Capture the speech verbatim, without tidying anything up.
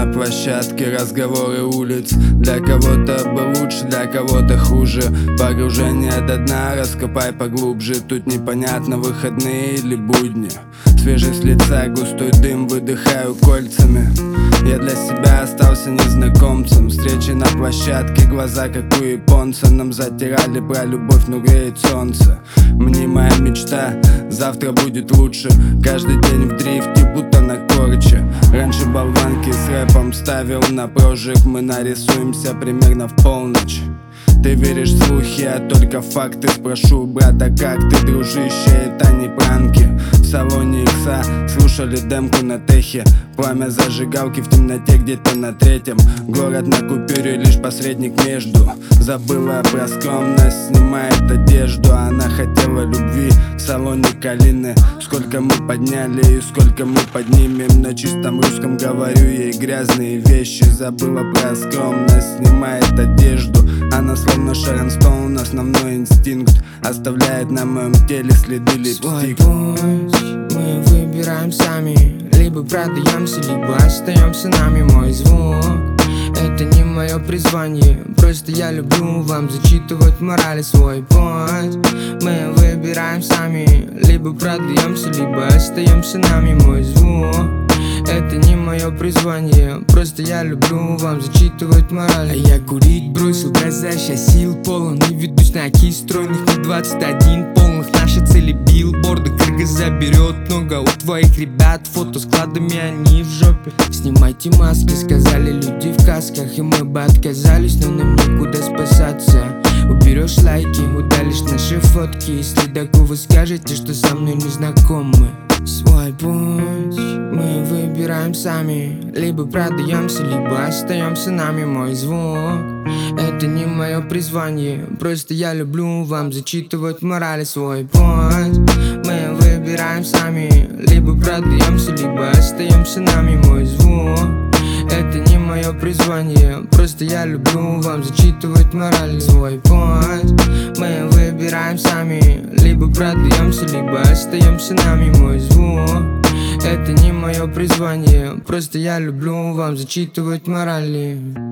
на площадке, разговоры улиц. Для кого-то бы лучше, для кого-то хуже. Погружение до дна, раскопай поглубже. Тут непонятно, выходные или будни. Свежесть лица, густой дым, выдыхаю кольцами. Я для себя остался незнакомцем. Встречи на площадке, глаза как у японца. Нам затирали про любовь, но греет солнце. Мнимая мечта, завтра будет лучше. Каждый день в дрифте, будто на корче. Раньше болванки с рэпом ставил на прожиг. Мы нарисуемся примерно в полночь. Ты веришь в слухи, а только факты. Спрошу брата, как ты, дружище, это не пранки. В салоне икса слушали демку на техе. Пламя зажигалки в темноте где-то на третьем. Город на купюре, лишь посредник между. Забыла про скромность, снимает одежду. Она хотела любви в салоне калины. Сколько мы подняли и сколько мы поднимем. На чистом русском говорю ей грязные вещи. Забыла про скромность, снимает одежду. Она словно Шерон Стоун, основной инстинкт. Оставляет на моем теле следы липстик. Свой путь мы выбираем сами. Либо продаемся, либо остаемся нами. Мой звук — это не мое призвание. Просто я люблю вам зачитывать морали. Свой путь мы выбираем сами. Либо продаемся, либо остаемся нами. Мой звук — это не мое призвание. Просто я люблю вам зачитывать мораль. А я курить бросил глаза, сейчас сил полон. И ведусь на кисть стройных на двадцать один полных. Наши цели билборды, Кыргыз заберет много у твоих ребят. Фото складами, они в жопе. Снимайте маски, сказали люди в касках. И мы бы отказались, но нам некуда спасаться. Уберешь лайки, удалишь наши фотки. Если такого вы скажете, что со мной не знакомы. Свой путь мы выбираем сами. Либо продаемся, либо остаемся нами. Мой звук — это не мое призвание. Просто я люблю вам зачитывать морали. Свой путь мы выбираем сами. Либо продаемся, либо остаемся нами. Мой звук — это не мое призвание. Просто я люблю вам зачитывать мораль. Свой путь мы выбираем сами. Либо продаемся, либо остаемся нами. Мой звук — это не мое призвание. Просто я люблю вам зачитывать морали.